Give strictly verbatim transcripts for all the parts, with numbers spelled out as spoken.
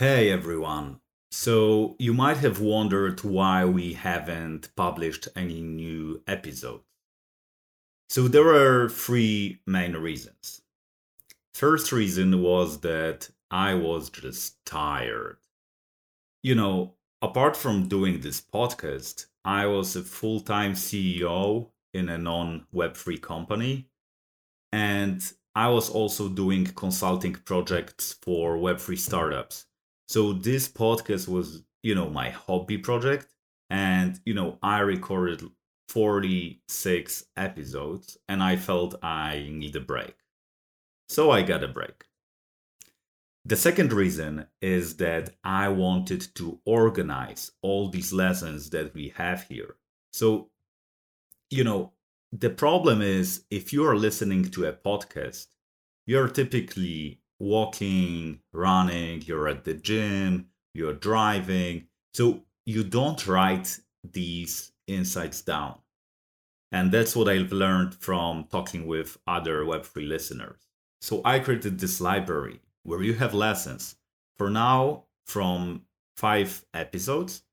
Hey everyone. So, you might have wondered why we haven't published any new episodes. So, there are three main reasons. First reason was that I was just tired. You know, apart from doing this podcast, I was a full time C E O in a non Web three company, and I was also doing consulting projects for Web three startups. So this podcast was, you know, my hobby project. And, you know, I recorded forty-six episodes and I felt I need a break. So I got a break. The second reason is that I wanted to organize all these lessons that we have here. So, you know, the problem is if you are listening to a podcast, you're typically walking, running, you're at the gym, you're driving. So you don't write these insights down. And that's what I've learned from talking with other Web three listeners. So I created this library where you have lessons for now from five episodes,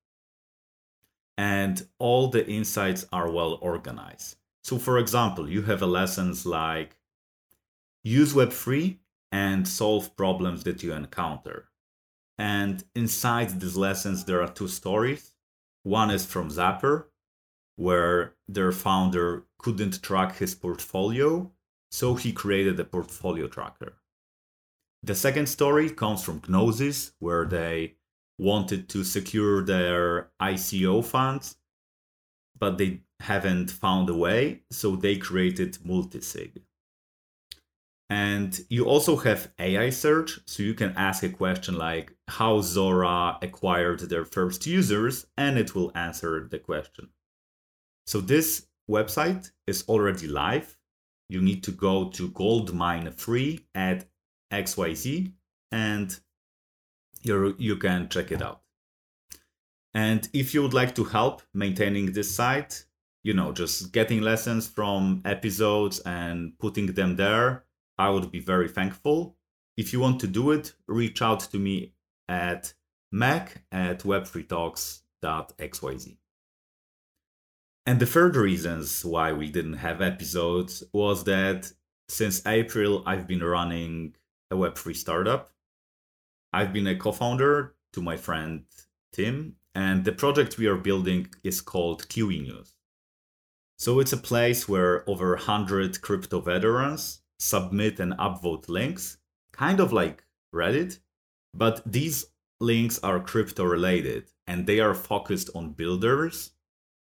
and all the insights are well organized. So, for example, you have a lessons like use Web three and solve problems that you encounter. And inside these lessons, there are two stories. One is from Zapper, where their founder couldn't track his portfolio, so he created a portfolio tracker. The second story comes from Gnosis, where they wanted to secure their I C O funds, but they haven't found a way, so they created Multisig. And you also have A I search, so you can ask a question like how Zora acquired their first users, and it will answer the question. So this website is already live. You need to go to goldmine three at X Y Z and you you can check it out. And if you would like to help maintaining this site, you know, just getting lessons from episodes and putting them there, I would be very thankful. If you want to do it, reach out to me at mac at web three talks dot x y z. And the third reasons why we didn't have episodes was that since April, I've been running a Web three startup. I've been a co-founder to my friend Tim, and the project we are building is called Kiwi News. So it's a place where over one hundred crypto veterans submit and upvote links, kind of like Reddit, but these links are crypto related and they are focused on builders.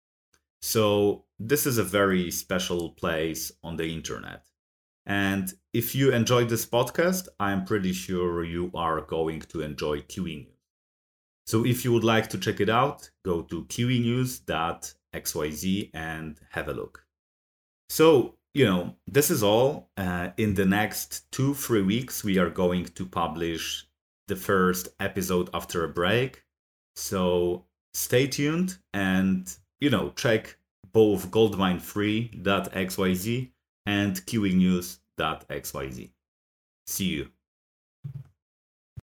So this is a very special place on the internet. And if you enjoyed this podcast, I'm pretty sure you are going to enjoy Kiwi News. So if you would like to check it out, go to kiwi news dot x y z and have a look. So, you know, this is all. Uh, in the next two, three weeks, we are going to publish the first episode after a break. So stay tuned and, you know, check both goldmine three dot x y z and kiwi news dot x y z. See you.